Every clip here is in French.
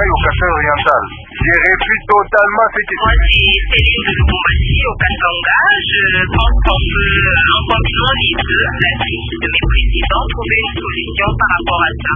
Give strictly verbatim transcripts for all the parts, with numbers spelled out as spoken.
Mai au Kasai oriental. J'ai répondu totalement ces questions. Moi, c'est Céline de Lubumbashi au Katanga. Je pense qu'on peut, en combinant les deux, la crise de mes présidents, trouver une solution par rapport à ça.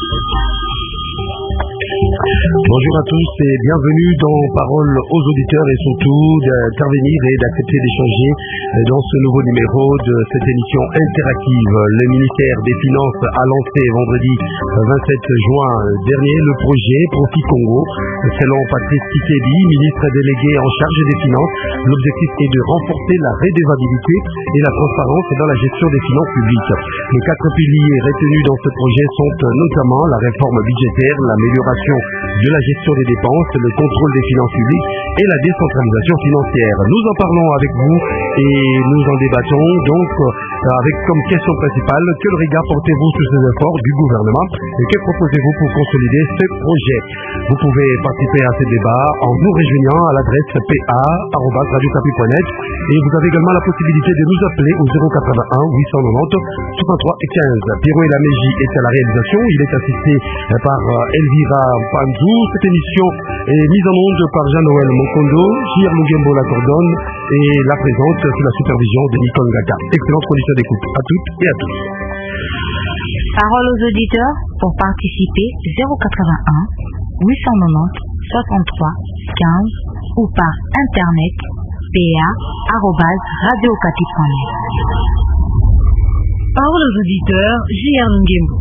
Bonjour à tous et bienvenue dans Parole aux auditeurs et surtout d'intervenir et d'accepter d'échanger dans ce nouveau numéro de cette émission interactive. Le ministère des Finances a lancé vendredi vingt-sept juin dernier le projet Profit Congo. Selon Patrice Tshisekedi, ministre délégué en charge des Finances, l'objectif est de renforcer la redevabilité et la transparence dans la gestion des finances publiques. Les quatre piliers retenus dans ce projet sont notamment la réforme budgétaire, l'amélioration de la gestion des dépenses, le contrôle des finances publiques et la décentralisation financière. Nous en parlons avec vous et nous en débattons donc avec comme question principale: quel regard portez-vous sur ces efforts du gouvernement et que proposez-vous pour consolider ce projet? Vous pouvez participer à ce débat en nous rejoignant à l'adresse p a arobase radio okapi point net et vous avez également la possibilité de nous appeler au zéro quatre-vingt-un huit cent quatre-vingt-dix soixante-trois quinze. Pierrot et la Mégie est à la réalisation. Il est assisté par Elvira Panzou. Cette émission est mise en onde par Jean-Noël Mokondo, J R Mugembo la coordonne et la présente sous la supervision de Nicole Ngaka. Excellente condition d'écoute à toutes et à tous. Parole aux auditeurs pour participer zéro quatre-vingt-un huit cent quatre-vingt-dix soixante-trois quinze ou par internet p a arobase radio okapi point net. Parole aux auditeurs J R Mugembo.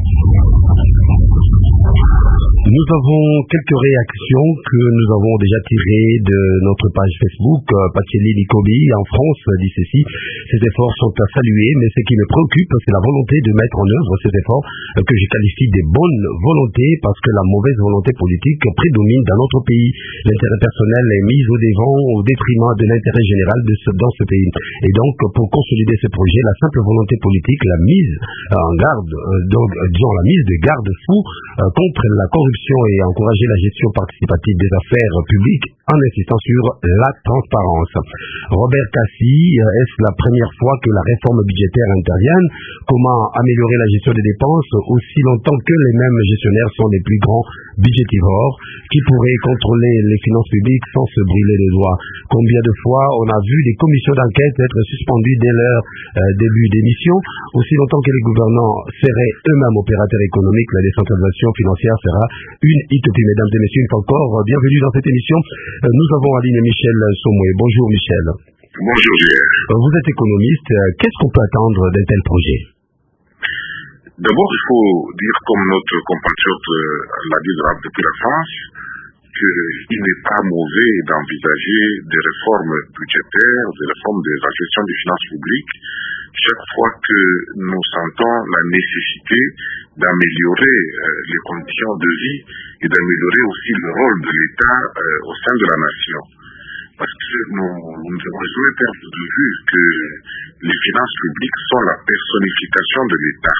Nous avons quelques réactions que nous avons déjà tirées de notre page Facebook. Patseli Likobi en France dit ceci: ces efforts sont à saluer, mais ce qui me préoccupe, c'est la volonté de mettre en œuvre ces efforts que je qualifie des bonnes volontés parce que la mauvaise volonté politique prédomine dans notre pays. L'intérêt personnel est mis au devant au détriment de l'intérêt général de ce, dans ce pays. Et donc, pour consolider ce projet, la simple volonté politique, la mise en garde, euh, donc, disons la mise de garde-fou euh, contre la corruption et encourager la gestion participative des affaires publiques en insistant sur la transparence. Robert Cassi, est-ce la première fois que la réforme budgétaire intervienne? Comment améliorer la gestion des dépenses aussi longtemps que les mêmes gestionnaires sont les plus grands budgétivores? Qui pourrait contrôler les finances publiques sans se brûler les doigts? Combien de fois on a vu des commissions d'enquête être suspendues dès leur euh, début d'émission? Aussi longtemps que les gouvernants seraient eux-mêmes opérateurs économiques, la décentralisation financière sera une utopie. Mesdames et messieurs, une fois encore, bienvenue dans cette émission. Nous avouons en ligne Michel Somoué. Bonjour Michel. Bonjour Gilles. Vous êtes économiste. Qu'est-ce qu'on peut attendre d'un tel projet? D'abord, il faut dire, comme notre compatriote l'a dit depuis la France, qu'il n'est pas mauvais d'envisager des réformes budgétaires, des réformes de la gestion des finances publiques, chaque fois que nous sentons la nécessité d'améliorer euh, les conditions de vie et d'améliorer aussi le rôle de l'État euh, au sein de la nation. Parce que nous, nous ne devons jamais perdre de vue que les finances publiques sont la personnification de l'État.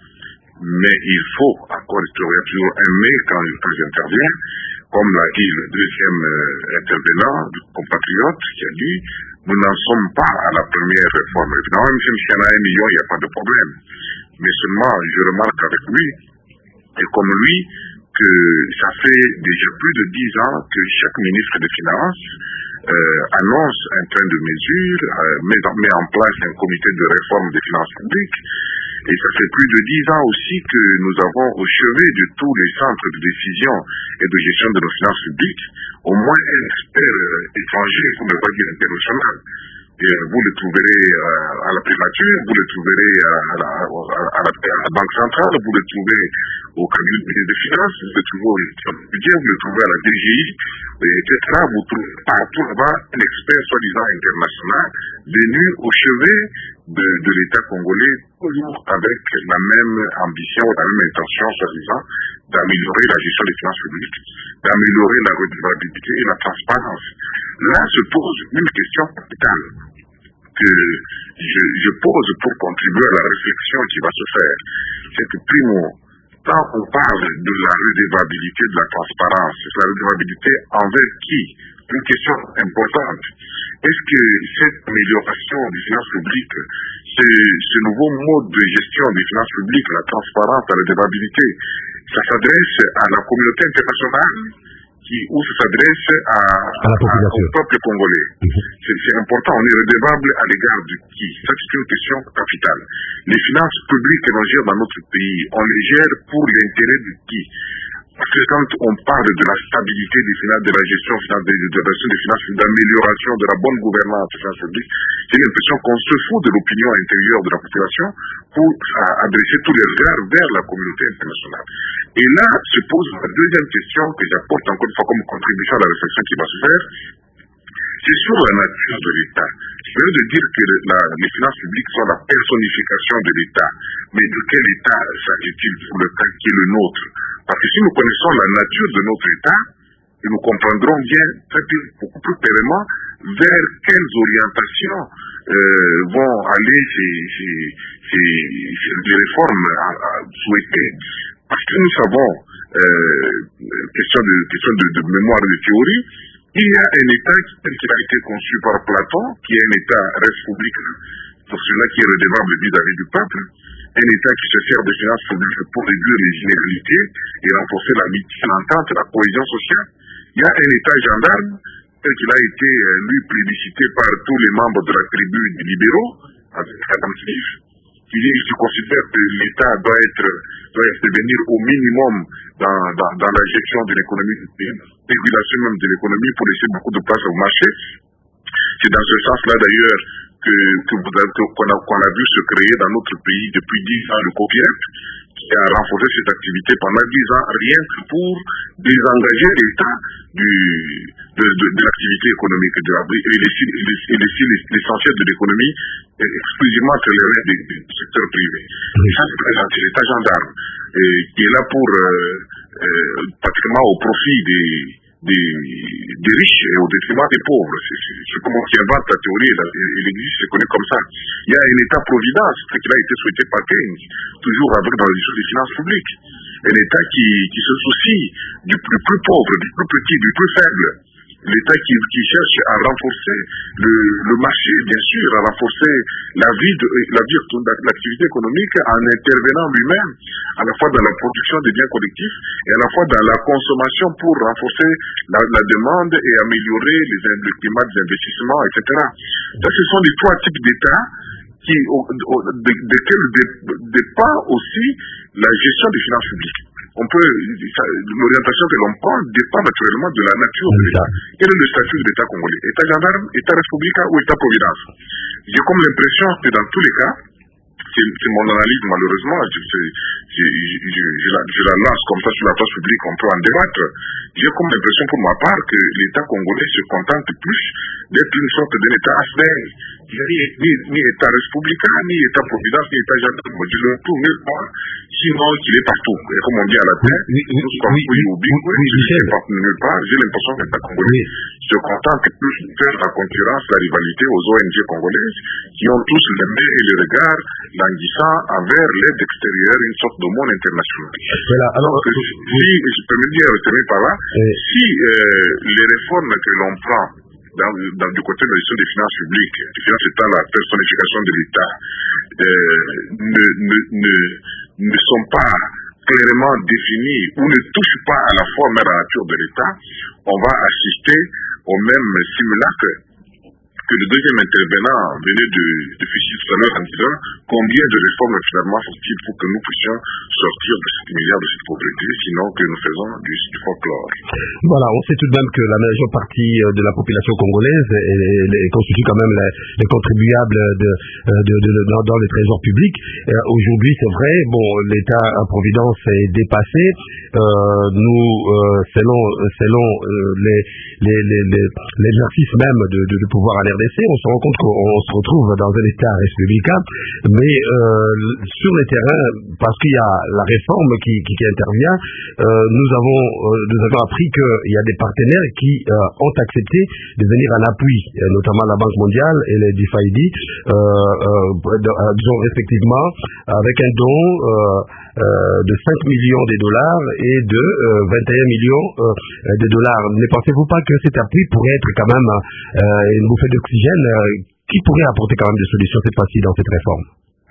Mais il faut, encore toujours un mais quand, quand j'interviens, comme l'a dit le deuxième euh, intervenant, du compatriote, qui a dit, nous n'en sommes pas à la première réforme. Évidemment, même s'il y en a un million, il n'y a pas de problème. Mais seulement, je remarque avec lui, et comme lui, que ça fait déjà plus de dix ans que chaque ministre des Finances euh, annonce un train de mesures, euh, met, met en place un comité de réforme des finances publiques. Et ça fait plus de dix ans aussi que nous avons au chevet de tous les centres de décision et de gestion de nos finances publiques au moins un expert euh, étranger, pour ne pas dire international. Et vous le trouverez euh, à la primature, vous le trouverez à, à, la, à, la, à la Banque centrale, vous le trouvez au cabinet des finances, vous le trouvez au budget, vous le trouvez à la D G I, et cetera. Vous trouvez partout là-bas un expert soi-disant international venu au chevet de, de l'État congolais, toujours avec la même ambition, la même intention, soi-disant, d'améliorer la gestion des finances publiques, d'améliorer la redevabilité et la transparence. Là se pose une question capitale que je, je pose pour contribuer à la réflexion qui va se faire. C'est que, primo, quand on parle de la redevabilité, de la transparence, la redevabilité envers qui? Une question importante. Est-ce que cette amélioration des finances publiques, ce nouveau mode de gestion des finances publiques, la transparence, la redevabilité, ça s'adresse à la communauté internationale qui, ou ça s'adresse à, à la population. À, au peuple congolais. Mm-hmm. C'est, c'est important, on est redevable à l'égard de qui? Ça, c'est une question capitale. Les finances publiques que l'on gère dans notre pays, on les gère pour l'intérêt de qui? Parce que quand on parle de la stabilité des finances, de la gestion finance, de, de, de, des finances, d'amélioration de la bonne gouvernance des finances publiques, j'ai l'impression qu'on se fout de l'opinion intérieure de la population pour uh, adresser tous les regards vers la communauté internationale. Et là se pose la deuxième question que j'apporte encore une fois comme contribution à la réflexion qui va se faire, c'est sur la nature de l'État. Je viens de dire que la, les finances publiques sont la personnification de l'État. Mais de quel État s'agit-il pour le cas qui est le nôtre? Parce que si nous connaissons la nature de notre État, nous comprendrons bien, très bien, beaucoup plus clairement, vers quelles orientations euh, vont aller ces, ces, ces, ces les réformes à, à souhaiter. Parce que nous savons, euh, question de, question de, de mémoire de théorie, il y a un État tel qu'il a été conçu par Platon, qui est un État républicain, pour cela qui est redevable vis-à-vis du peuple, un État qui se sert de finances publiques pour réduire les inégalités et renforcer l'amitié, l'entente, la cohésion sociale. Il y a un État gendarme, tel qu'il a été, lui, plébiscité par tous les membres de la tribu des libéraux, avec Adam Smith, qui dit qu'il considère que l'État doit être, doit intervenir au minimum dans, dans, dans la gestion de l'économie du pays, régulation même de l'économie pour laisser beaucoup de place au marché. C'est dans ce sens-là, d'ailleurs, que, que vous avez, que, qu'on, a, qu'on a vu se créer dans notre pays depuis dix ans le COPIEP, qui a renforcé cette activité pendant dix ans, rien que pour désengager l'État du, de, de, de l'activité économique de la, et laisser, et laisser l'essentiel de l'économie exclusivement entre les mains du secteur privé. Ça, c'est l'État gendarme, et, qui est là pour, euh, euh, pratiquement au profit des, des, des riches et au détriment des pauvres. C'est, c'est, c'est comment qui invente la théorie, il existe, c'est connu comme ça. Il y a un État-providence qui a été souhaité par Keynes, toujours avec dans la gestion des finances publiques. Un État qui, qui se soucie du plus, plus pauvre, du plus petit, du plus faible. L'État qui, qui cherche à renforcer le, le marché, bien sûr, à renforcer la vie de la vie de l'activité économique en intervenant lui-même à la fois dans la production des biens collectifs et à la fois dans la consommation pour renforcer la, la demande et améliorer les, le climat des investissements, et cetera. Ça, ce sont les trois types d'États qui, au, au, de, desquels dépend aussi la gestion des finances publiques. On peut, l'orientation que l'on prend dépend naturellement de la nature de l'État. Quel est le statut de l'État congolais? État gendarme, État républicain ou État-providence? J'ai comme l'impression que dans tous les cas, c'est, c'est mon analyse malheureusement, je, je, je, je, je, la, je la lance comme ça sur la place publique, on peut en débattre. J'ai comme l'impression pour ma part que l'État congolais se contente plus d'être une sorte d'un État asbel. Il n'y a ni, ni, ni État républicain, ni État-providence, ni État gendarme. Je le tout nulle part, sinon qu'il est partout. Et comme on dit à la terre, oui, oui, nous sommes oui, au big, oui, je ne sais pas nulle part. J'ai l'impression que l'État congolais se contente plus de faire la concurrence, la rivalité aux O N G congolaises, qui ont tous les mains et les regards languissant envers l'aide extérieure, une sorte de monde international. Voilà, alors, donc, euh, si, je peux me dire, retenir par là, euh, si euh, les réformes que l'on prend Dans, dans, du côté de la gestion des finances publiques, les finances étant la personnification de l'État, euh, ne, ne, ne, ne sont pas clairement définies ou ne touchent pas à la forme et à la nature de l'État, on va assister au même simulacre que le deuxième intervenant venait de, de ficher tout à l'heure en disant combien de réformes finalement faut-il pour que nous puissions sortir de cette milliard de cette pauvreté, sinon que nous faisons du, du folklore. Voilà, on sait tout de même que la majeure partie de la population congolaise est, est, constitue quand même les, les contribuables de, de, de, de, dans, dans les trésors publics. Euh, aujourd'hui, c'est vrai, bon, l'État-providence est dépassé. Euh, nous, euh, selon, selon euh, les, les, les, les, l'exercice même de, de, de pouvoir aller on se rend compte qu'on se retrouve dans un État républicain, mais euh, sur le terrain, parce qu'il y a la réforme qui, qui, qui intervient, euh, nous avons euh, nous avons appris qu'il y a des partenaires qui euh, ont accepté de venir en appui, notamment la Banque mondiale et les D F I D, euh, euh, disons respectivement, avec un don euh, euh, de cinq millions de dollars et de euh, vingt et un millions euh, de dollars. Ne pensez-vous pas que cet appui pourrait être quand même euh, une bouffée d'oxygène euh, qui pourrait apporter quand même des solutions cette fois-ci dans cette réforme?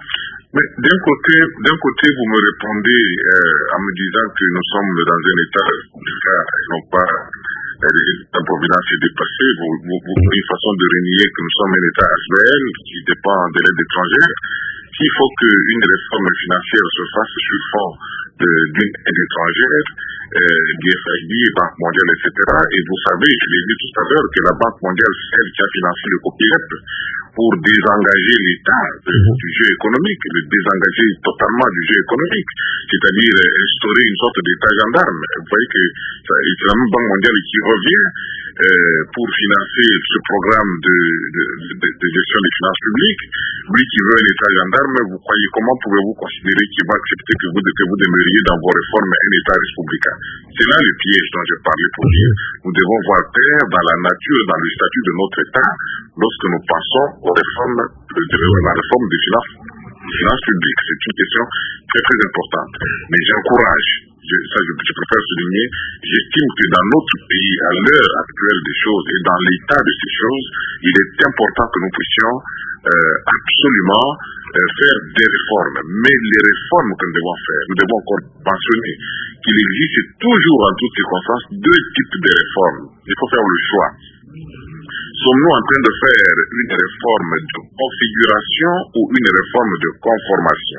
Mais d'un côté, d'un côté, vous me répondez euh, en me disant que nous sommes dans un état et non pas l'improvidence est dépassée. Vous, vous, vous avez une façon de renier que nous sommes un état H B L qui dépend de l'aide étrangère. S'il faut qu'une réforme financière se fasse sur fond d'une aide étrangère, euh, du F M I, Banque mondiale, et cetera. Et vous savez, je l'ai dit tout à l'heure, que la Banque mondiale, c'est celle qui a financé le COPIEP pour désengager l'État du jeu économique, le désengager totalement du jeu économique, c'est-à-dire instaurer une sorte d'État gendarme. Vous voyez que c'est la même Banque mondiale qui revient euh, pour financer ce programme de, de, de, de gestion des finances publiques. Lui qui veut un État gendarme, vous croyez, comment pouvez-vous considérer qu'il va accepter que vous, que vous demeuriez dans vos réformes un État républicain? C'est là le piège dont j'ai parlé pour dire. Nous devons voir clair dans la nature, dans le statut de notre État, lorsque nous pensons aux réformes, de la réforme des finances, des finances publiques. C'est une question très très importante. Mais j'encourage, je, ça je, je préfère souligner, j'estime que dans notre pays, à l'heure actuelle des choses et dans l'état de ces choses, il est important que nous puissions euh, absolument euh, faire des réformes. Mais les réformes que nous devons faire, nous devons encore mentionner qu'il existe toujours en toutes circonstances deux types de réformes. Il faut faire le choix. Sommes-nous en train de faire une réforme de configuration ou une réforme de conformation?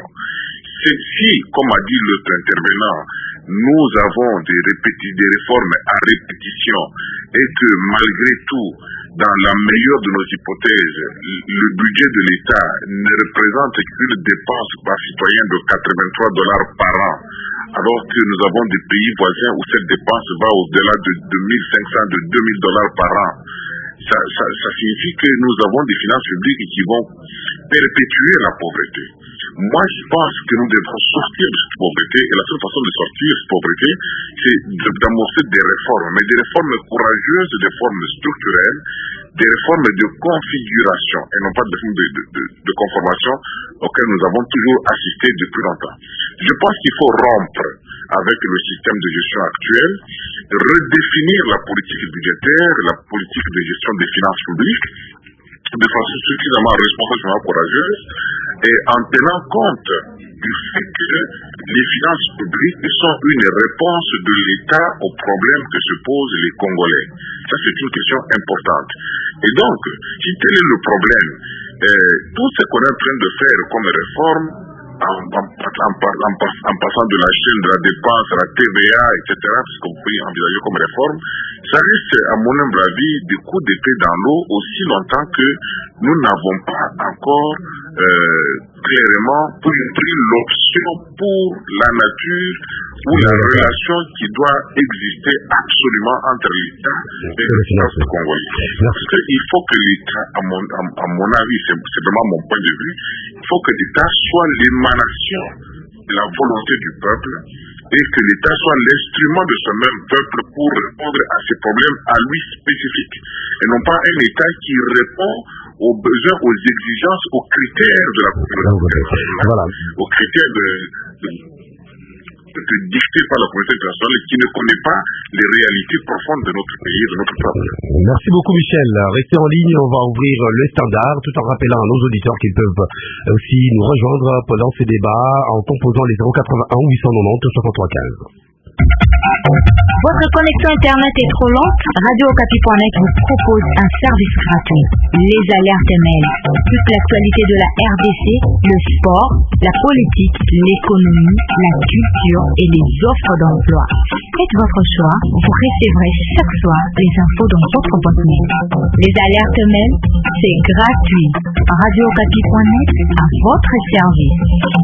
Si, comme a dit l'autre intervenant, nous avons des, répéti- des réformes à répétition et que malgré tout, dans la meilleure de nos hypothèses, le budget de l'État ne représente qu'une dépense par citoyen de quatre-vingt-trois dollars par an, alors que nous avons des pays voisins où cette dépense va au-delà de deux mille cinq cents, de deux mille dollars par an. Ça, ça, ça signifie que nous avons des finances publiques qui vont perpétuer la pauvreté. Moi, je pense que nous devons sortir de cette pauvreté, et la seule façon de sortir de cette pauvreté, c'est d'amorcer des réformes, mais des réformes courageuses, des réformes structurelles, des réformes de configuration, et non pas de, de, de, de, de conformation auxquelles nous avons toujours assisté depuis longtemps. Je pense qu'il faut rompre avec le système de gestion actuel, redéfinir la politique budgétaire, la politique de gestion des finances publiques, de façon suffisamment responsable, courageuse, et en tenant compte du fait que les finances publiques sont une réponse de l'État aux problèmes que se posent les Congolais. Ça, c'est une question importante. Et donc, si tel est le problème, euh, tout ce qu'on est en train de faire comme réforme, En, en, en, en, en passant de la chaîne de la dépense à la T V A, et cetera, ce que vous pouvez envisager comme réforme, ça reste, à mon humble avis, des coups d'épée dans l'eau aussi longtemps que nous n'avons pas encore euh, clairement pris l'option pour la nature ou la relation qui doit exister absolument entre l'État et le peuple congolais. Parce qu'il faut que l'État, à mon, à, à mon avis, c'est, c'est vraiment mon point de vue, il faut que l'État soit l'émanation de la volonté du peuple et que l'État soit l'instrument de ce même peuple pour répondre à ses problèmes à lui spécifiques. Et non pas un État qui répond aux besoins, aux exigences, aux critères de la population, voilà. aux critères de, de dicté par la communauté internationale qui ne connaît pas les réalités profondes de notre pays, de notre peuple. Merci beaucoup Michel. Restez en ligne, on va ouvrir le standard tout en rappelant à nos auditeurs qu'ils peuvent aussi nous rejoindre pendant ces débats en composant les zéro quatre-vingt-un huit cent quatre-vingt-dix soixante-trois quinze. Votre connexion Internet est trop lente? Radio Okapi point net vous propose un service gratuit. Les alertes mail. Toute l'actualité de la R D C, le sport, la politique, l'économie, la culture et les offres d'emploi. Faites votre choix, vous recevrez chaque soir les infos dans votre boîte mail. Les alertes mail, c'est gratuit. Radio Okapi point net à votre service.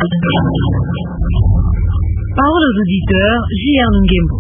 Parole aux auditeurs, J R Ngembo.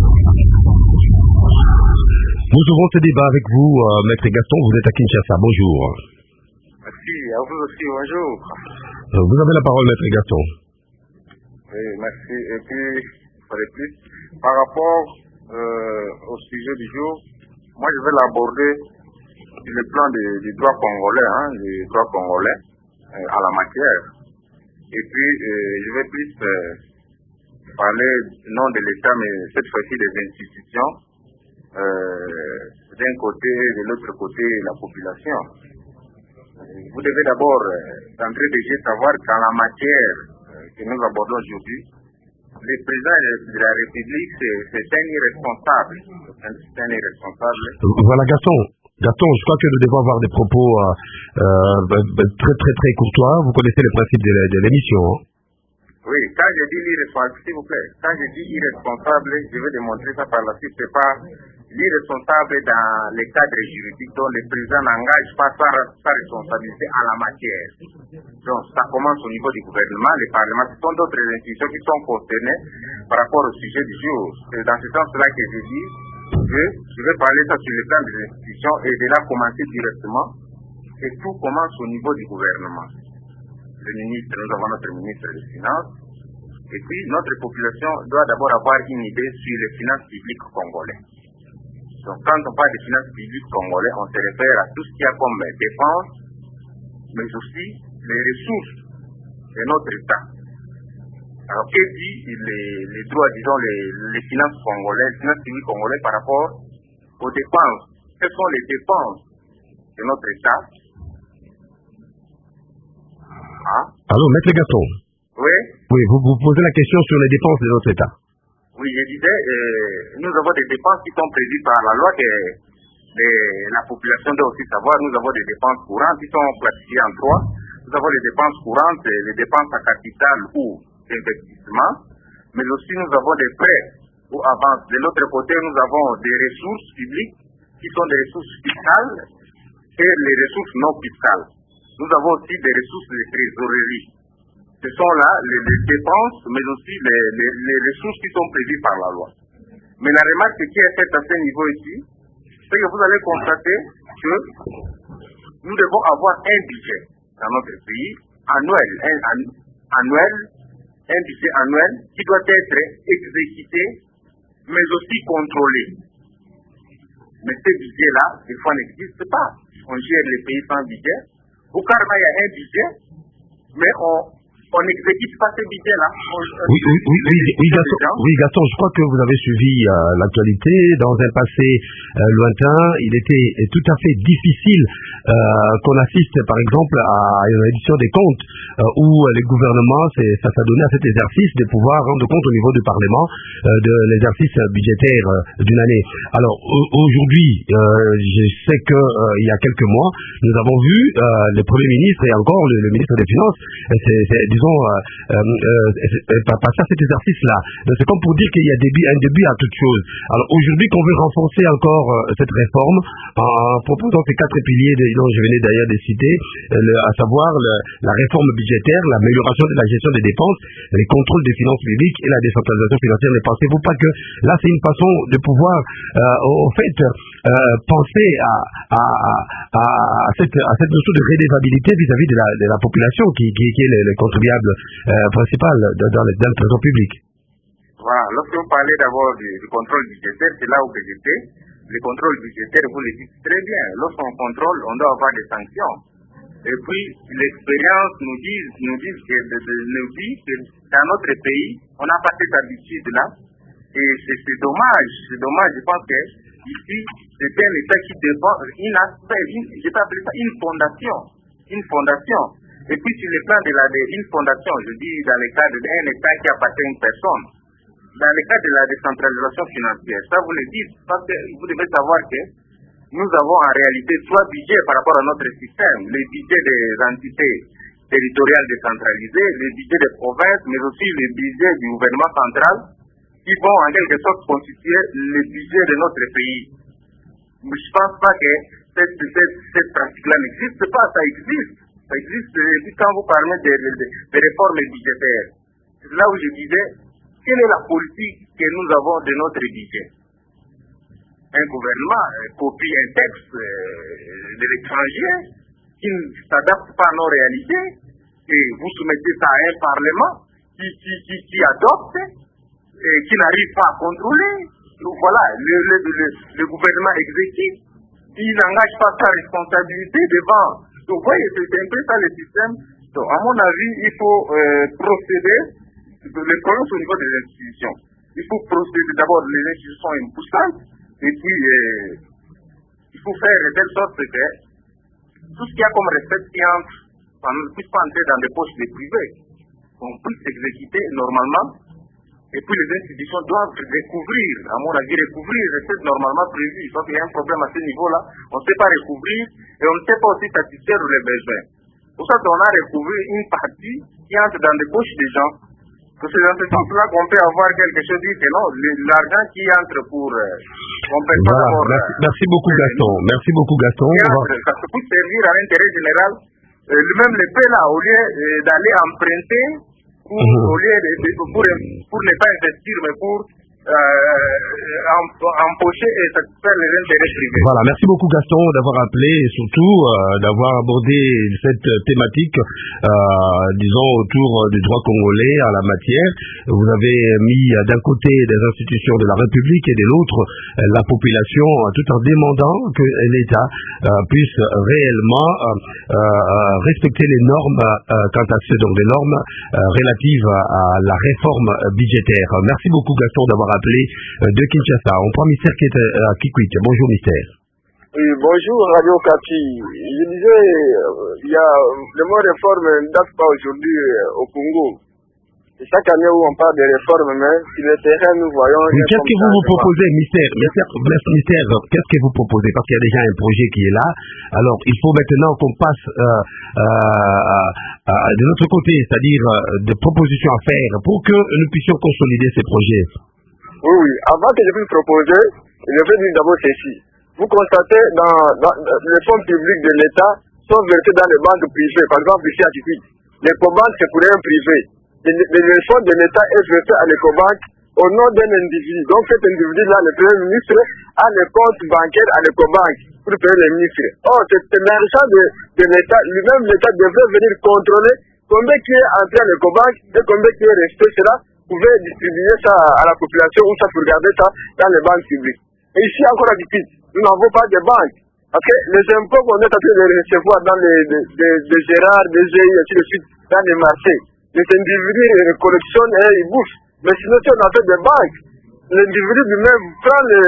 Nous ouvrons ce débat avec vous, euh, Maître Gaston, vous êtes à Kinshasa, bonjour. Merci, à vous aussi, bonjour. Euh, vous avez la parole, Maître Gaston. Oui, merci. Et puis, pour les plus, par rapport euh, au sujet du jour, moi je vais l'aborder sur le plan des, des droits congolais, hein, des droits congolais euh, à la matière. Et puis, euh, je vais plus euh, parler non de l'État, mais cette fois-ci des institutions. Euh, d'un côté et de l'autre côté la population. vous devez d'abord, euh, d'entrée de jeu, savoir qu'en la matière euh, que nous abordons aujourd'hui, le président de la République, c'est un irresponsable. C'est un irresponsable. Voilà, Gaston. Gaston, je crois que nous devons avoir des propos euh, euh, très très très courtois. Vous connaissez le principe de, de l'émission. Hein? Oui, quand je dis l'irresponsable, s'il vous plaît, quand je dis irresponsable, je vais démontrer ça par la suite. C'est pas l'irresponsable dans les cadres juridiques dont le président n'engage pas sa, sa responsabilité en la matière. Donc, ça commence au niveau du gouvernement, les parlements, ce sont d'autres institutions qui sont concernées par rapport au sujet du jour. C'est dans ce sens-là que je dis que je vais parler ça sur le plan des institutions et de là commencer directement. Et tout commence au niveau du gouvernement. Le ministre, nous avons notre ministre des Finances. Et puis, notre population doit d'abord avoir une idée sur les finances publiques congolais. Donc, quand on parle des finances publiques congolais, on se réfère à tout ce qu'il y a comme dépenses, mais aussi les ressources de notre État. Alors, que dit les, les droits, disons, les, les finances congolaises, les finances publiques congolaises par rapport aux dépenses? Quelles sont les dépenses de notre État? Ah. Allô, Maître Gaston. Oui. Oui, vous, vous posez la question sur les dépenses de notre État. Oui, je disais, euh, nous avons des dépenses qui sont prévues par la loi que les, la population doit aussi savoir. Nous avons des dépenses courantes qui sont classifiées en trois. Nous avons les dépenses courantes, les dépenses à capital ou d'investissement, mais aussi nous avons des prêts ou avances. De l'autre côté, nous avons des ressources publiques qui sont des ressources fiscales et les ressources non fiscales. Nous avons aussi des ressources de trésorerie. Ce sont là les, les dépenses, mais aussi les, les, les ressources qui sont prévues par la loi. Mais la remarque qui est faite à ce niveau ici, c'est que vous allez constater que nous devons avoir un budget dans notre pays, annuel, un, un, annuel, un budget annuel qui doit être exécuté, mais aussi contrôlé. Mais ce budget-là, des fois, n'existe pas. On gère les pays sans budget. Au Karma, il y a un budget, mais on on n'exécute pas ce budget-là. Oui, oui, oui, oui, oui, Gaston, oui, Gaston, je crois que vous avez suivi euh, l'actualité. Dans un passé euh, lointain, il était tout à fait difficile euh, qu'on assiste, par exemple, à une édition des comptes euh, où les gouvernements, ça s'est donné à cet exercice de pouvoir rendre compte au niveau du Parlement euh, de l'exercice budgétaire euh, d'une année. Alors, aujourd'hui, euh, je sais que euh, il y a quelques mois, nous avons vu euh, le Premier ministre et encore le, le ministre des Finances, c'est, c'est, disons, euh, euh, euh, passer à cet exercice-là. C'est comme pour dire qu'il y a début, un début à toute chose. Alors aujourd'hui, qu'on veut renforcer encore euh, cette réforme en proposant ces quatre piliers de, dont je venais d'ailleurs de citer, euh, le, à savoir le, la réforme budgétaire, l'amélioration de la gestion des dépenses, les contrôles des finances publiques et la décentralisation financière. Ne pensez-vous pas que là, c'est une façon de pouvoir, euh, au fait, euh, penser à, à, à, à, cette, à cette notion de redevabilité vis-à-vis de la, de la population qui, qui, qui est le, le contribuable Euh, principal dans, dans, le, dans le trésor public. Voilà, lorsque vous parlez d'abord du, du contrôle budgétaire, c'est là où que j'étais. Le contrôle budgétaire, vous le dites très bien. Lorsqu'on contrôle, on doit avoir des sanctions. Et puis, l'expérience nous dit, nous dit, que, de, de, nous dit que dans notre pays, on n'a pas cette habitude-là. Et c'est, c'est dommage, c'est dommage. Je pense que ici, c'est un État qui dépend, une aspect, une, je peux appeler ça une fondation. Une fondation. Et puis sur le plan de la de une fondation, je dis dans le cadre d'un État qui appartient à une personne, dans le cadre de la décentralisation financière, ça vous le dites, parce que vous devez savoir que nous avons en réalité trois budgets par rapport à notre système. Le budget des entités territoriales décentralisées, le budget des provinces, mais aussi le budget du gouvernement central, qui vont en quelque sorte constituer le budget de notre pays. Mais je ne pense pas que cette, cette, cette pratique-là n'existe pas, ça existe. Ça existe quand vous parlez de, de, de, de réformes budgétaires. C'est là où je disais, quelle est la politique que nous avons de notre budget? Un gouvernement euh, copie un texte euh, de l'étranger qui ne s'adapte pas à nos réalités et vous soumettez ça à un parlement qui, qui, qui, qui adopte et qui n'arrive pas à contrôler. Donc voilà, le, le, le, le gouvernement exécute, il n'engage pas sa responsabilité devant. Donc, vous voyez, c'est un peu ça le système. Donc, à mon avis, il faut euh, procéder. Le problème, c'est au niveau des institutions. Il faut procéder d'abord, les institutions sont impuissantes, et puis euh, il faut faire de telle sorte que tout ce qu'il y a comme recette qui entre, ça ne puisse pas entrer dans des poches des privés. On puisse s'exécuter normalement, et puis les institutions doivent découvrir, à mon avis, recouvrir les recettes normalement prévues. Sauf qu'il y a un problème à ce niveau-là, on ne sait pas recouvrir, et on ne sait pas aussi satisfaire les besoins. Pour ça, on a recouvert une partie qui entre dans les poches des gens. Que c'est dans ce sens-là qu'on peut avoir quelque chose dit que non, l'argent qui entre pour... Euh, on peut voilà, pas merci, euh, merci beaucoup Gaston, merci beaucoup Gaston. Entre, ça peut servir à l'intérêt général, euh, lui-même le paie là, au lieu euh, d'aller emprunter, pour, mmh. au lieu de, de, pour, pour ne pas investir, mais pour euh, empocher et satisfaire les intérêts privés. Voilà, merci beaucoup Gaston d'avoir appelé et surtout euh, d'avoir abordé cette thématique, euh, disons, autour du droit congolais à la matière. Vous avez mis d'un côté des institutions de la République et de l'autre la population, tout en demandant que l'État euh, puisse réellement euh, euh, respecter les normes euh, quant à ce, donc les normes euh, relatives à la réforme budgétaire. Merci beaucoup Gaston d'avoir appelé de Kinshasa. On prend Mystère qui est à Kikwit. Bonjour Mystère. Oui, bonjour Radio Kapi. Je disais, il y a le mot réforme ne date pas aujourd'hui au Congo. C'est chaque année où on parle de réforme, mais sur le terrain, nous voyons... Mais qu'est-ce que vous vous proposez, Mystère, Mystère, Mystère, qu'est-ce que vous proposez? Parce qu'il y a déjà un projet qui est là. Alors, il faut maintenant qu'on passe euh, euh, euh, de notre côté, c'est-à-dire euh, des propositions à faire pour que nous puissions consolider ces projets. Oui, oui. Avant que je puisse proposer, je vais dire d'abord ceci. Vous constatez, dans, dans, dans les fonds publics de l'État sont versés dans les banques privées. Par exemple, ici à Kikwit, l'Ecobank, c'est pour un privé. Le fonds de l'État est versé à l'Ecobank au nom d'un individu. Donc cet individu-là, le Premier ministre, a le compte bancaire à l'Ecobank pour payer les ministres. Or, c'est l'argent de, de l'État, lui-même l'État devrait venir contrôler combien qui est entré à l'Ecobank et combien qui est resté. Cela pouvait distribuer ça à la population ou ça pour garder ça dans les banques publiques. Et ici encore à Kikwit, nous n'avons pas de banque. Parce que les impôts qu'on est en train de recevoir dans les, les, les, les Gérard, les G I, et ainsi de suite, dans les marchés, les individus les collectionnent et ils bouffent. Mais sinon, si on a fait des banques, l'individu lui-même prend le,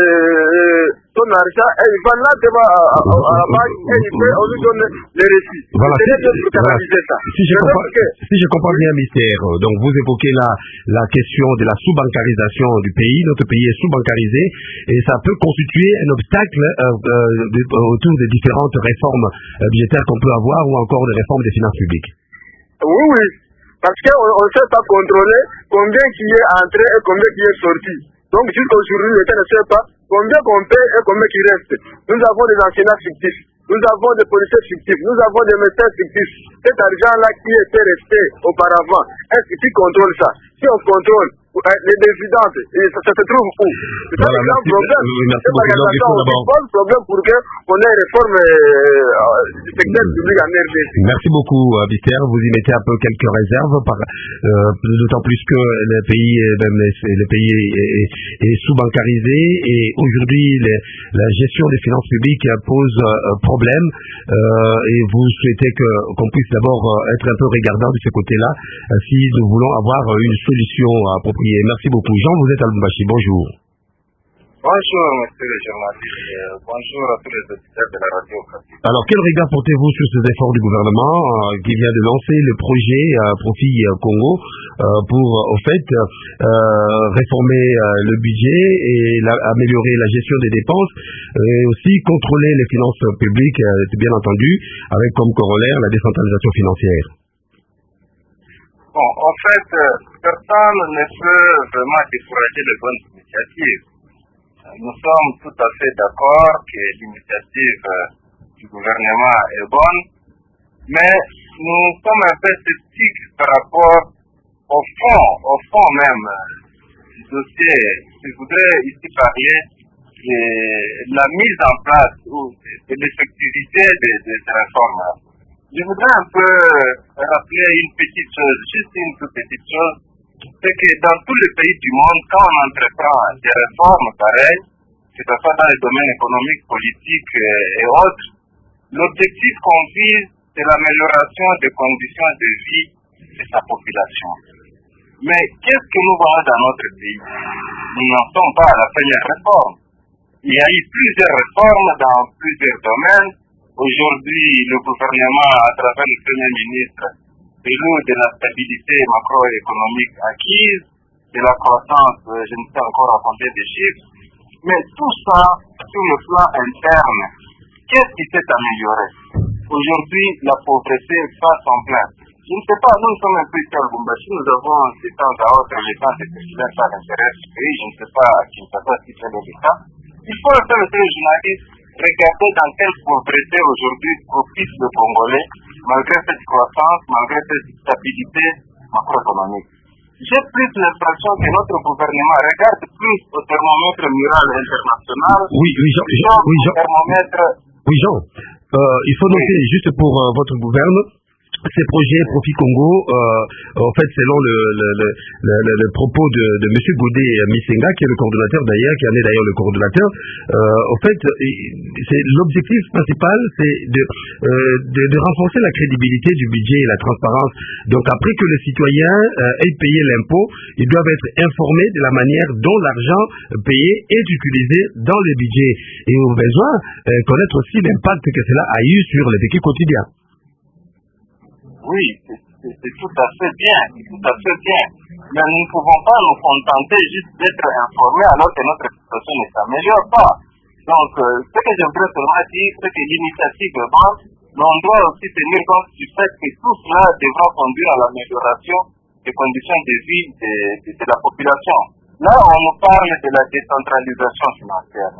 son argent et il va là devant à, à, à la banque et il fait, on lui donne les récits. Voilà, si, voilà. Ça. Si, je comprends, que... si je comprends bien, Mystère, donc vous évoquez la, la question de la sous-bancarisation du pays. Notre pays est sous-bancarisé et ça peut constituer un obstacle euh, euh, de, autour des différentes réformes euh, budgétaires qu'on peut avoir ou encore des réformes des finances publiques. Oui, oui. Parce qu'on ne sait pas contrôler combien qui est entré et combien qui est sorti. Donc jusqu'aujourd'hui, l'État ne sait pas combien qu'on paie et combien qui reste. Nous avons des enseignants fictifs, nous avons des policiers fictifs, nous avons des médecins fictifs. Cet argent-là qui était resté auparavant, est-ce qui contrôle ça? Si on contrôle les dividendes, ça, ça se trouve où? C'est voilà, un grand problème. Oui, merci beaucoup. Donc, il faut d'abord... C'est un problème pour qu'on ait une réforme euh, du secteur public en R D C. Merci beaucoup, Mystère. Vous y mettez un peu quelques réserves, par, euh, d'autant plus que le pays, même le pays est, est, est sous-bancarisé et aujourd'hui, les, la gestion des finances publiques pose euh, problème euh, et vous souhaitez que, qu'on puisse d'abord être un peu regardant de ce côté-là euh, si nous voulons avoir une solution appropriée. Merci beaucoup. Jean, vous êtes à Lubumbashi. Bonjour. Bonjour, monsieur le journaliste. Bonjour à tous les auditeurs de la radio. Alors, quel regard portez-vous sur ces efforts du gouvernement euh, qui vient de lancer le projet euh, Profit Congo euh, pour, euh, au fait, euh, réformer euh, le budget et la, améliorer la gestion des dépenses et aussi contrôler les finances publiques, euh, bien entendu, avec comme corollaire la décentralisation financière? Bon, en fait, personne ne peut vraiment décourager les bonnes initiatives. Nous sommes tout à fait d'accord que l'initiative du gouvernement est bonne, mais nous sommes un peu sceptiques par rapport au fond, au fond même du dossier. Je voudrais ici parler de la mise en place ou de l'effectivité de, de ces réformes. Je voudrais un peu rappeler une petite chose, juste une toute petite chose, c'est que dans tous les pays du monde, quand on entreprend des réformes pareilles, que ce soit dans les domaines économiques, politiques et autres, l'objectif qu'on vise, c'est l'amélioration des conditions de vie de sa population. Mais qu'est-ce que nous voyons dans notre pays? Nous n'en sommes pas à la première réforme. Il y a eu plusieurs réformes dans plusieurs domaines. aujourd'hui, le gouvernement, à travers le Premier ministre, veut de la stabilité macroéconomique acquise, de la croissance, je ne sais encore raconter des chiffres, mais tout ça, sur le plan interne, qu'est-ce qui s'est amélioré? Aujourd'hui, la pauvreté passe en place. Je ne sais pas, nous sommes un peu ici à Lubumbashi, nous avons un temps à autre l'état de président à l'intérieur du pays, je ne sais pas à Kinshasa si c'est le cas. Il faut faire les journalistes regarder dans quelle pauvreté aujourd'hui profite le Congolais, malgré cette croissance, malgré cette stabilité macroéconomique. J'ai plus l'impression que notre gouvernement regarde plus au thermomètre mural international. Oui, oui, Jean. Jean oui, Jean. Thermomètre... Oui, Jean. Euh, il faut noter, oui. juste pour euh, votre gouverne, ces projets Profit Congo, euh, en fait, selon le, le, le, le, le propos de, de M. Godé Misenga, qui est le coordonnateur d'ailleurs, qui en est d'ailleurs le coordonnateur, euh, en fait, c'est l'objectif principal, c'est de, euh, de, de renforcer la crédibilité du budget et la transparence. Donc, après que les citoyens euh, aient payé l'impôt, ils doivent être informés de la manière dont l'argent payé est utilisé dans le budget. Et au besoin, euh, connaître aussi l'impact que cela a eu sur le vécu quotidien. Oui, c'est tout à fait bien, c'est tout à fait bien. Mais nous ne pouvons pas nous contenter juste d'être informés alors que notre situation ne s'améliore pas. Donc, euh, ce que j'aimerais seulement dire, c'est que l'initiative est bonne, mais on doit aussi tenir compte du fait que tout cela devra conduire à l'amélioration des conditions de vie de, de, de la population. Là, on nous parle de la décentralisation financière,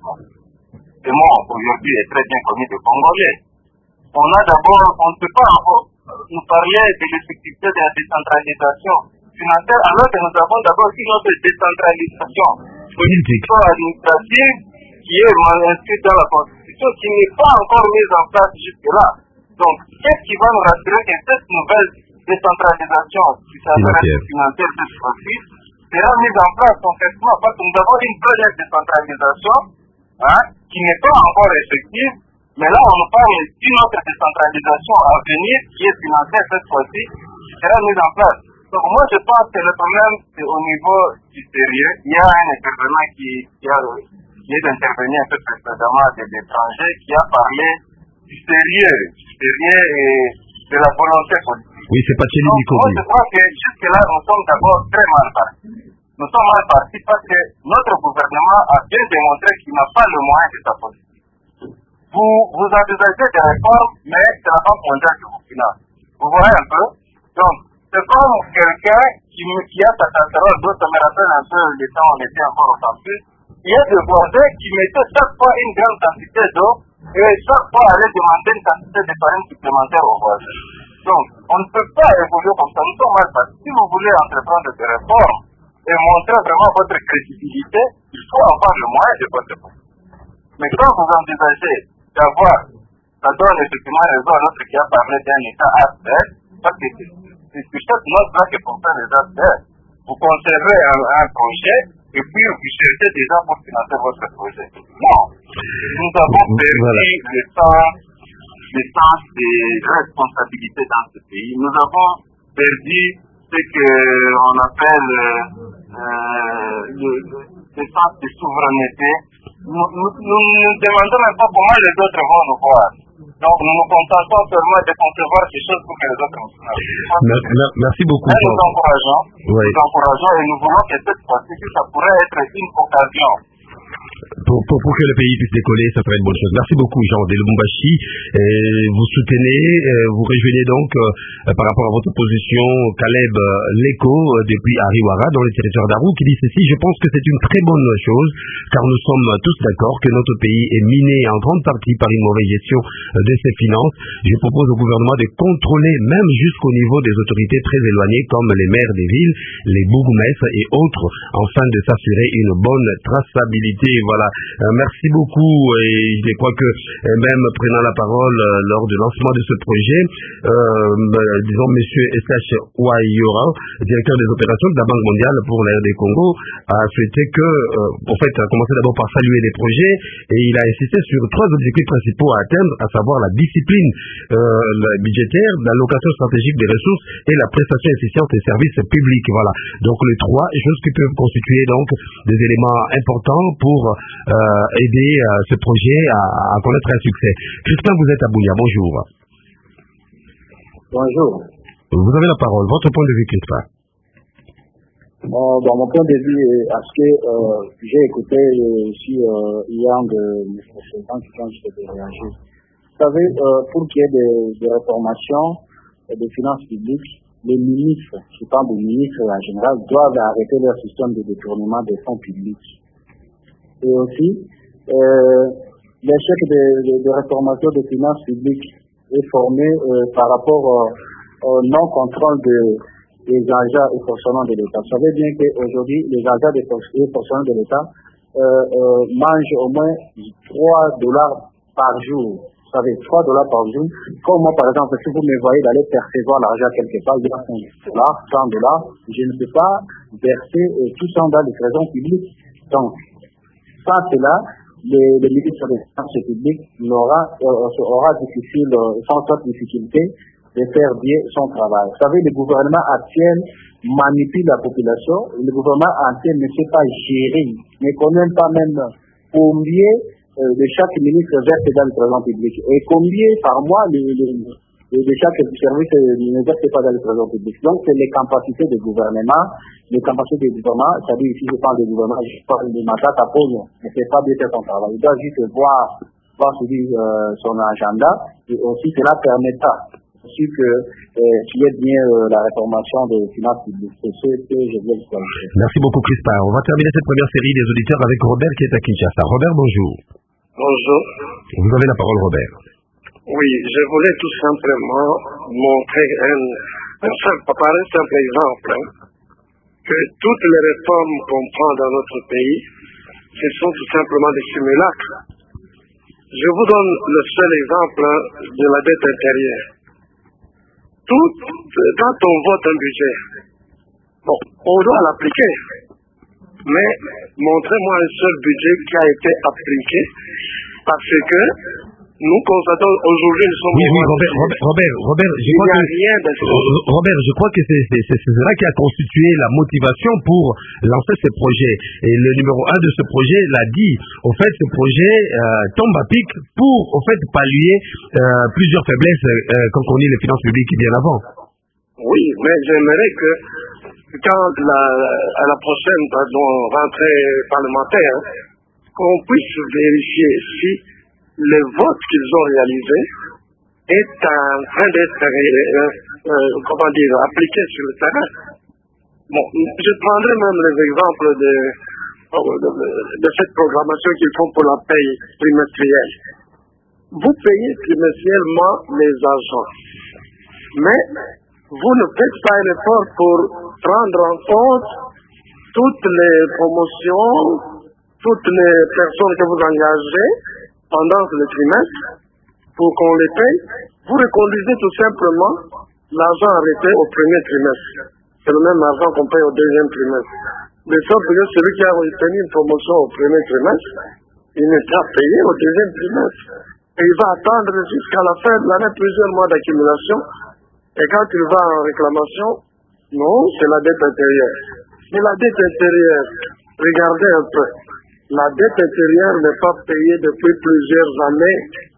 ce mot aujourd'hui est très bien connu des Congolais. On a d'abord, on ne peut pas avoir nous parler de l'effectivité de la décentralisation financière, alors que nous avons d'abord une autre décentralisation politique administrative qui est inscrite dans la Constitution, qui n'est pas encore mise en place jusque-là. Donc, qu'est-ce qui va nous rassurer que cette nouvelle décentralisation financière de ce profit sera mise en place concrètement, parce que nous avons une première décentralisation hein, qui n'est pas encore effective. Mais là, on parle d'une autre décentralisation à venir qui est financière cette fois-ci, qui sera mise en place. Donc moi, je pense que le problème, c'est au niveau du sérieux. Il y a un intervenant qui, qui, a, qui est intervenu un peu précédemment de l'étranger, qui a parlé du sérieux, du sérieux et de la volonté politique. Oui, c'est pas chez Donc moi, je crois que jusque-là, nous sommes d'abord très mal partis. Nous sommes mal partis parce que notre gouvernement a bien démontré qu'il n'a pas le moyen de sa politique. Vous, vous envisagez des réformes, mais c'est la Banque mondiale qui vous finance. Vous voyez un peu? Donc, c'est comme quelqu'un qui, qui a sa casserole d'eau, ça me rappelle un peu le temps où on était encore au campus. Il y a des voisins qui mettaient chaque fois une grande quantité d'eau et chaque fois allaient demander une quantité de farine supplémentaire aux voisins. Donc, on ne peut pas évoluer comme ça. Nous sommes mal partis. Si vous voulez entreprendre des réformes et montrer vraiment votre crédibilité, il faut avoir le moyen de votre politique. Mais quand vous envisagez d'avoir, ça donne effectivement raison à l'autre qui a parlé d'un état A F D, parce que c'est sur cette note-là que fonctionnent les A F D. Vous conservez un, un projet et puis vous cherchez des gens pour financer votre projet. Non. Nous avons perdu voilà. le sens, le sens des responsabilités dans ce pays. Nous avons perdu ce qu'on appelle euh, le, le sens de souveraineté. Nous, nous, nous nous demandons même pas comment les autres vont nous voir. Donc nous nous contentons seulement de concevoir ces choses pour que les autres nous voient. Merci beaucoup. Et nous encourageons, oui. nous encourageons et nous voulons que cette fois-ci, ça pourrait être une occasion. Pour, pour, pour que le pays puisse décoller, ça serait une bonne chose. Merci beaucoup, Jean de Lubumbashi. Euh, vous soutenez, euh, vous rejoignez donc euh, par rapport à votre position Caleb euh, Leko euh, depuis Ariwara dans le territoire d'Aru qui dit ceci. Je pense que c'est une très bonne chose car nous sommes tous d'accord que notre pays est miné en grande partie par une mauvaise gestion euh, de ses finances. Je propose au gouvernement de contrôler même jusqu'au niveau des autorités très éloignées comme les maires des villes, les bourgmestres et autres afin de s'assurer une bonne traçabilité. Voilà. Euh, merci beaucoup et je crois que euh, même prenant la parole euh, lors du lancement de ce projet, euh, euh, disons monsieur Estache Ouayora, directeur des opérations de la Banque mondiale pour l'R D Congo, a souhaité que, euh, en fait, a commencé d'abord par saluer les projets et il a insisté sur trois objectifs principaux à atteindre, à savoir la discipline euh, la budgétaire, l'allocation stratégique des ressources et la prestation efficiente des services publics. Voilà. Donc les trois choses qui peuvent constituer donc des éléments importants pour euh, aider euh, ce projet à, à connaître un succès. Crispin, vous êtes à Bunia, bonjour. Bonjour. Vous avez la parole, votre point de vue, Crispin. Euh, dans mon point de vue, à ce que euh, j'ai écouté aussi euh, hier de mes précédents qui ont juste réagi. Vous savez, euh, pour qu'il y ait des, des réformations et des finances publiques, les ministres, je parle des ministres en général, doivent arrêter leur système de détournement des fonds publics. Et aussi, euh, l'échec de, de, de réformation des finances publiques est formé euh, par rapport euh, au non-contrôle de, des agents et fonctionnaires de l'État. Vous savez bien qu'aujourd'hui, les agents et fonctionnaires de l'État euh, euh, mangent au moins trois dollars par jour. Vous savez, trois dollars par jour. Comme moi, par exemple, si vous me voyez d'aller percevoir l'argent quelque part, il y a cent dollars, cent dollars, je ne peux pas verser euh, tout ça dans les trésors publics. Donc, sans cela, les, les ministres des finances publiques aura, euh, aura difficile, euh, sans sorte difficulté de faire bien son travail. Vous savez, le gouvernement actuel manipule la population. Le gouvernement actuel ne sait pas gérer, ne connaît pas même combien euh, de chaque ministre verse dans le trésor public et combien par mois le, le, le, de chaque service ne verse pas dans le trésor public. Donc, c'est les capacités du gouvernement, les capacités du gouvernement, c'est-à-dire ici je parle du gouvernement, je parle de Matata Pogno, ne fait pas bien faire son travail. Il doit juste voir, voir suivre euh, son agenda et aussi cela permettra aussi que euh, qu'il y ait bien euh, la réformation des finances publiques. C'est ce que je viens de dire. Merci beaucoup, Crispin. On va terminer cette première série des auditeurs avec Robert qui est à Kinshasa. Robert, bonjour. Bonjour. Vous avez la parole, Robert. Oui, je voulais tout simplement montrer un, un simple, par un simple exemple, hein, que toutes les réformes qu'on prend dans notre pays, ce sont tout simplement des simulacres. Je vous donne le seul exemple de la dette intérieure. Tout, quand on vote un budget, bon, on doit l'appliquer. Mais montrez-moi un seul budget qui a été appliqué parce que nous constatons aujourd'hui, nous sommes... Oui, oui, Robert, Robert, Robert, Robert, je crois que... rien de ça. Robert, je crois que c'est, c'est, c'est cela qui a constitué la motivation pour lancer ce projet. Et le numéro un de ce projet l'a dit. Au fait, ce projet euh, tombe à pic pour, au fait, pallier euh, plusieurs faiblesses euh, qu'on connaît les finances publiques bien avant. Oui, mais j'aimerais que quand la, à la prochaine pardon, rentrée parlementaire, qu'on puisse vérifier si le vote qu'ils ont réalisé est en train d'être euh, euh, comment dire, appliqué sur le terrain. Bon, je prendrai même les exemples de, de, de cette programmation qu'ils font pour la paye trimestrielle. Vous payez trimestriellement les agents, mais vous ne faites pas un effort pour prendre en compte toutes les promotions, toutes les personnes que vous engagez pendant le trimestre pour qu'on les paye. Vous reconduisez tout simplement l'argent arrêté au premier trimestre. C'est le même argent qu'on paye au deuxième trimestre. De sorte que celui qui a obtenu une promotion au premier trimestre, il n'est pas payé au deuxième trimestre. Et il va attendre jusqu'à la fin de l'année plusieurs mois d'accumulation. Et quand il va en réclamation, non, c'est la dette intérieure. Mais la dette intérieure, regardez un peu, la dette intérieure n'est pas payée depuis plusieurs années.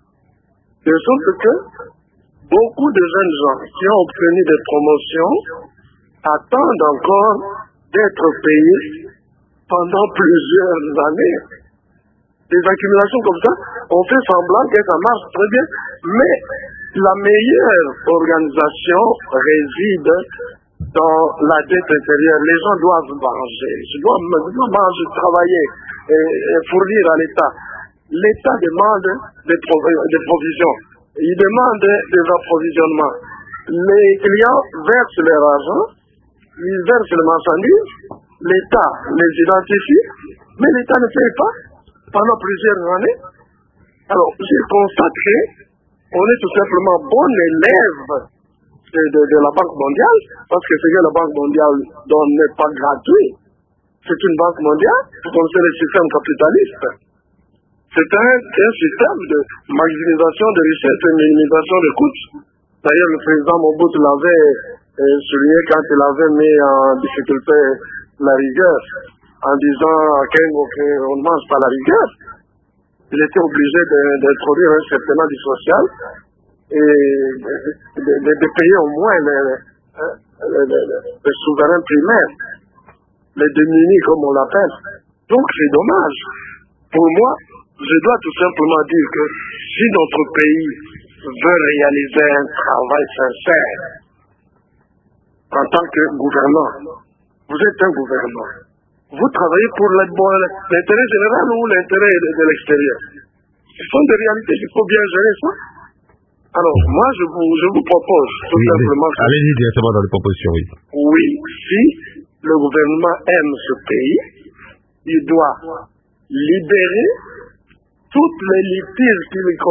De sorte que beaucoup de jeunes gens qui ont obtenu des promotions attendent encore d'être payés pendant plusieurs années. Des accumulations comme ça, on fait semblant que ça marche très bien, mais la meilleure organisation réside dans la dette intérieure. Les gens doivent manger, je dois, je dois manger, travailler et, et fournir à l'État. L'État demande des, prov des provisions, il demande des approvisionnements. Les clients versent leur argent, ils versent les marchandises, l'État les identifie, mais l'État ne paye pas pendant plusieurs années. Alors, j'ai constaté qu'on est tout simplement bon élève de, de, de la Banque mondiale, parce que ce que la Banque mondiale donne n'est pas gratuit. C'est une banque mondiale, vous connaissez le système capitaliste. C'est un, un système de maximisation des richesses et minimisation des coûts. D'ailleurs, le président Mobutu l'avait euh, souligné quand il avait mis en difficulté la rigueur. en disant qu'on ne mange pas la rigueur. Il était obligé d'introduire un septennat du social et de, de, de payer au moins les, les, les, les souverains primaires, les démunis comme on l'appelle. Donc c'est dommage. Pour moi, je dois tout simplement dire que si notre pays veut réaliser un travail sincère en tant que gouvernant, vous êtes un gouvernant. Vous travaillez pour l'intérêt général ou l'intérêt de, de l'extérieur. Ce sont des réalités, il faut bien gérer ça. Alors, moi, je vous, je vous propose tout oui, simplement... Allez-y directement dans les propositions, oui. Oui, si le gouvernement aime ce pays, il doit libérer toutes les litiges qui, qui,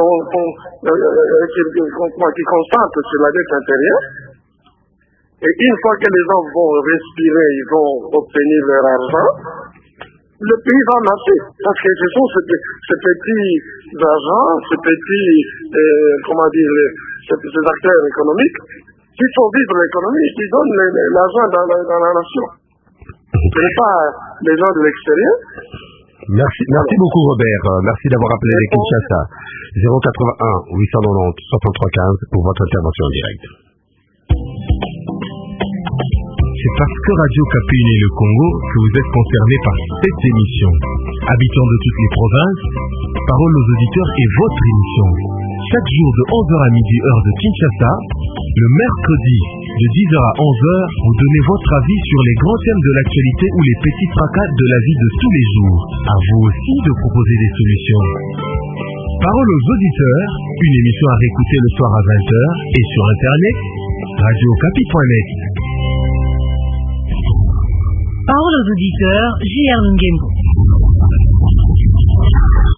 qui constatent sur la dette intérieure. Et une fois que les gens vont respirer, ils vont obtenir leur argent, le pays va marcher. Parce que ce sont ces, ces petits agents, ces petits, euh, comment dire, ces, ces acteurs économiques qui font vivre l'économie, qui donnent l'argent dans, dans, dans la nation. Ce n'est pas les gens de l'extérieur. Merci, merci beaucoup Robert. Merci d'avoir appelé les Kinshasa. zéro quatre-vingt-un huit cent quatre-vingt-onze soixante-trois quinze pour votre intervention en direct. C'est parce que Radio Kapi est le Congo que vous êtes concernés par cette émission. Habitants de toutes les provinces, Parole aux auditeurs est votre émission. Chaque jour de onze heures à midi, heure de Kinshasa, le mercredi de dix heures à onze heures, vous donnez votre avis sur les grands thèmes de l'actualité ou les petits tracas de la vie de tous les jours. À vous aussi de proposer des solutions. Parole aux auditeurs, une émission à réécouter le soir à vingt heures et sur internet, radio kapi point net. Parole aux auditeurs, J R Nguembo.